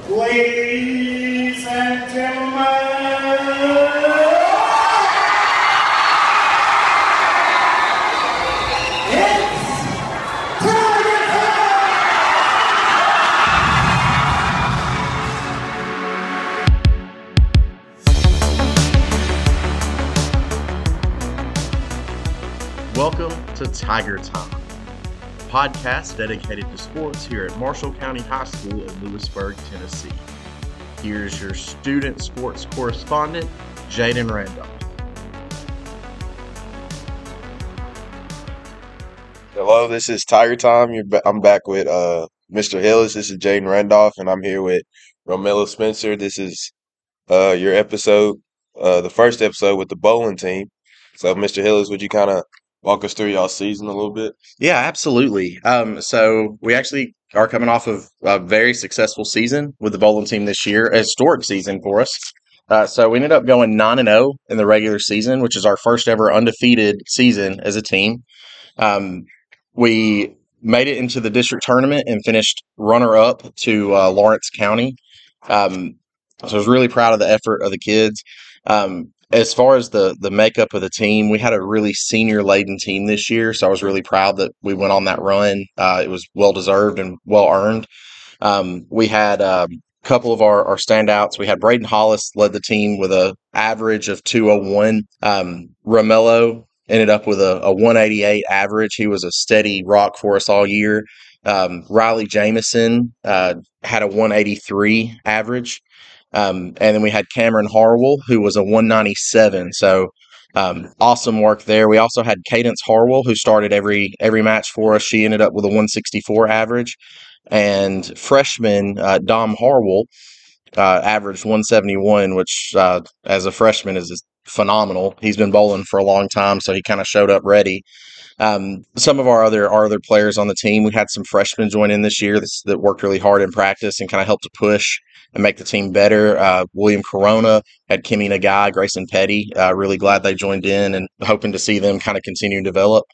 Ladies and gentlemen, it's Tiger Welcome to Tiger Time, a podcast dedicated to sports here at Marshall County High School in Lewisburg, Tennessee. Here's your student sports correspondent, Jaden Randolph. Hello, this is Tiger Time. I'm back with Mr. Hillis. This is Jaden Randolph, and I'm here with Romelo Spencer. This is your episode, the first episode with the bowling team. So, Mr. Hillis, would you kind of walk us through y'all season a little bit? Yeah, absolutely. So we actually are coming off of a very successful season with the bowling team this year, a historic season for us. So we ended up going 9-0 in the regular season, which is our first ever undefeated season as a team. We made it into the district tournament and finished runner-up to Lawrence County. So I was really proud of the effort of the kids. As far as the makeup of the team, we had a really senior-laden team this year, so I was really proud that we went on that run. It was well-deserved and well-earned. We had a couple of our standouts. We had Braden Hollis led the team with an average of 201. Romello ended up with a 188 average. He was a steady rock for us all year. Riley Jamison had a 183 average. And then we had Cameron Harwell, who was a 197. So awesome work there. We also had Cadence Harwell, who started every match for us. She ended up with a 164 average. And freshman Dom Harwell averaged 171, which as a freshman is phenomenal. He's been bowling for a long time, so he kind of showed up ready. Some of our other players on the team, we had some freshmen join in this year that worked really hard in practice and kind of helped to push and make the team better. William Corona had Kimmy Nagai, Grayson Petty. Really glad they joined in and hoping to see them kind of continue to develop.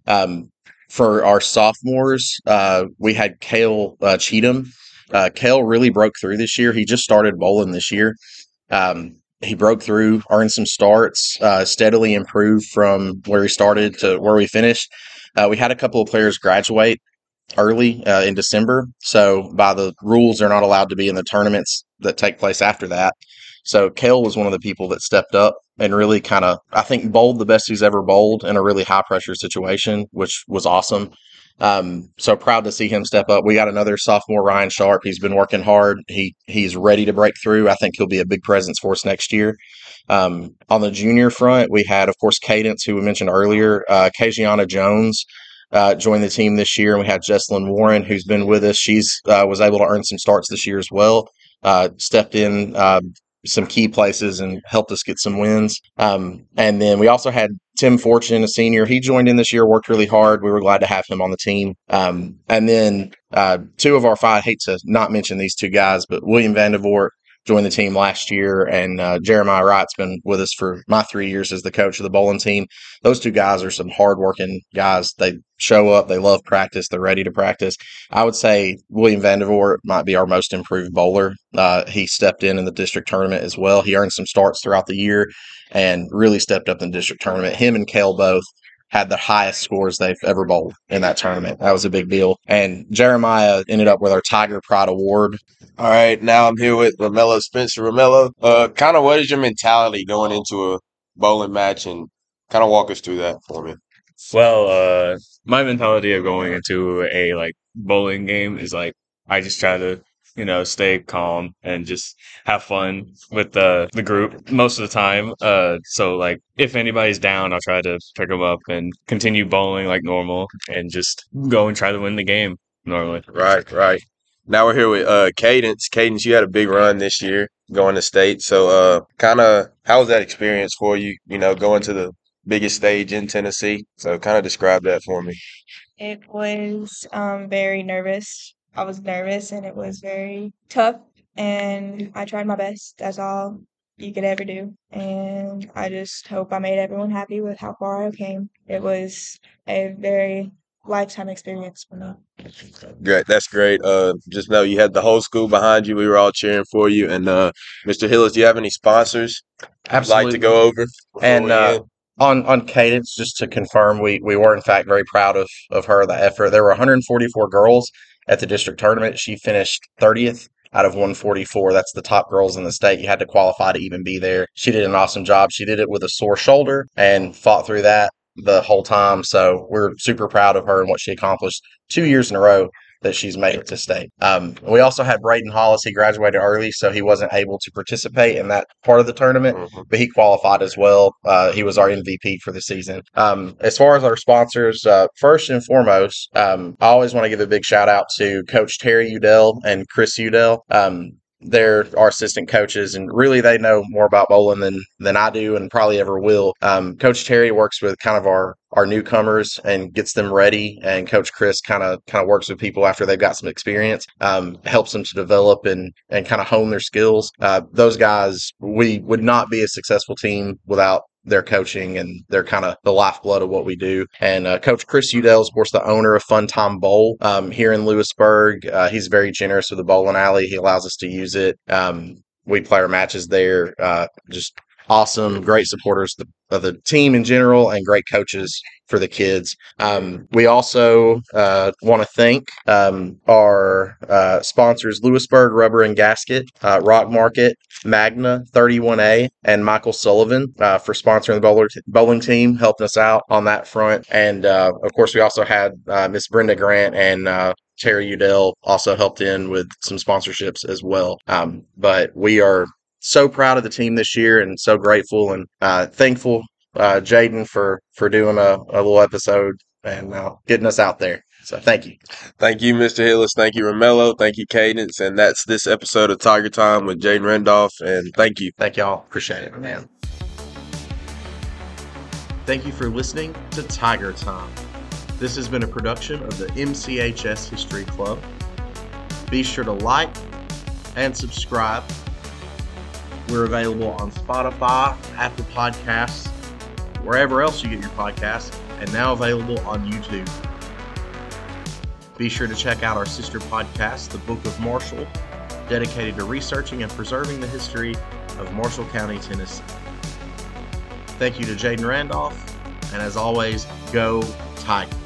For our sophomores, we had Kale Cheatham. Kale really broke through this year. He just started bowling this year. He broke through, earned some starts, steadily improved from where he started to where we finished. We had a couple of players graduate early in December. So by the rules, they're not allowed to be in the tournaments that take place after that. So Kale was one of the people that stepped up and really kind of, I think, bowled the best he's ever bowled in a really high pressure situation, which was awesome. So proud to see him step up. We got another sophomore, Ryan Sharp. He's been working hard. He's ready to break through. I think he'll be a big presence for us next year. On the junior front, we had, of course, Cadence, who we mentioned earlier, Kajiana Jones. Joined the team this year, and we had Jesselyn Warren, who's been with us. She's was able to earn some starts this year as well. Stepped in some key places and helped us get some wins. And then we also had Tim Fortune, a senior. He joined in this year, worked really hard. We were glad to have him on the team. And then two of our five, I hate to not mention these two guys, but William Vandevort joined the team last year, and Jeremiah Wright's been with us for my 3 years as the coach of the bowling team. Those two guys are some hardworking guys. They show up, they love practice, they're ready to practice. I would say William Vandevort might be our most improved bowler. He stepped in the district tournament as well. He earned some starts throughout the year and really stepped up in the district tournament. Him and Kale both had the highest scores they've ever bowled in that tournament. That was a big deal. And Jeremiah ended up with our Tiger Pride Award. All right, now I'm here with Romelo Spencer. Romelo, kind of what is your mentality going into a bowling match, and kind of walk us through that for me? My mentality of going into a bowling game is I just try to stay calm and just have fun with the group most of the time. So if anybody's down, I'll try to pick them up and continue bowling like normal and just go and try to win the game normally. Right, right. Now we're here with Cadence. Cadence, you had a big run this year going to state. So kind of how was that experience for you, going to the biggest stage in Tennessee? So kind of describe that for me. It was very nervous. I was nervous and it was very tough. And I tried my best. That's all you could ever do. And I just hope I made everyone happy with how far I came. It was a very lifetime experience for me. Great, that's great. Just know you had the whole school behind you. We were all cheering for you. And Mr. Hillis, do you have any sponsors you'd like to go over before And we end? on Cadence, just to confirm, we were in fact very proud of her, the effort. There were 144 girls at the district tournament. She finished 30th out of 144. That's the top girls in the state. You had to qualify to even be there. She did an awesome job. She did it with a sore shoulder and fought through that the whole time. So we're super proud of her and what she accomplished 2 years in a row that she's made it to state. We also had Braden Hollis. He graduated early, so he wasn't able to participate in that part of the tournament, but he qualified as well. He was our MVP for the season. As far as our sponsors, first and foremost, I always want to give a big shout out to Coach Terry Udell and Chris Udell. They're our assistant coaches, and really they know more about bowling than I do and probably ever will. Coach Terry works with kind of our newcomers and gets them ready, and Coach Chris kind of works with people after they've got some experience, helps them to develop and kind of hone their skills. Those guys, we would not be a successful team without their coaching, and they're kind of the lifeblood of what we do. And Coach Chris Udell is, of course, the owner of Fun Time Bowl here in Lewisburg. He's very generous with the bowling alley. He allows us to use it. We play our matches there. Just awesome, great supporters of the team in general, and great coaches for the kids. We also want to thank our sponsors, Lewisburg Rubber and Gasket, Rock Market, Magna, 31A, and Michael Sullivan for sponsoring the bowling team, helping us out on that front. And, of course, we also had Miss Brenda Grant and Terry Udell also helped in with some sponsorships as well. But we are so proud of the team this year and so grateful and thankful, Jaden, for doing a little episode and getting us out there. So thank you. Thank you, Mr. Hillis. Thank you, Romello. Thank you, Cadence. And that's this episode of Tiger Time with Jaden Randolph. And thank you. Thank y'all. Appreciate it, man. Thank you for listening to Tiger Time. This has been a production of the MCHS History Club. Be sure to like and subscribe. We're available on Spotify, Apple Podcasts, wherever else you get your podcasts, and now available on YouTube. Be sure to check out our sister podcast, The Book of Marshall, dedicated to researching and preserving the history of Marshall County, Tennessee. Thank you to Jaden Randolph, and as always, go Tigers.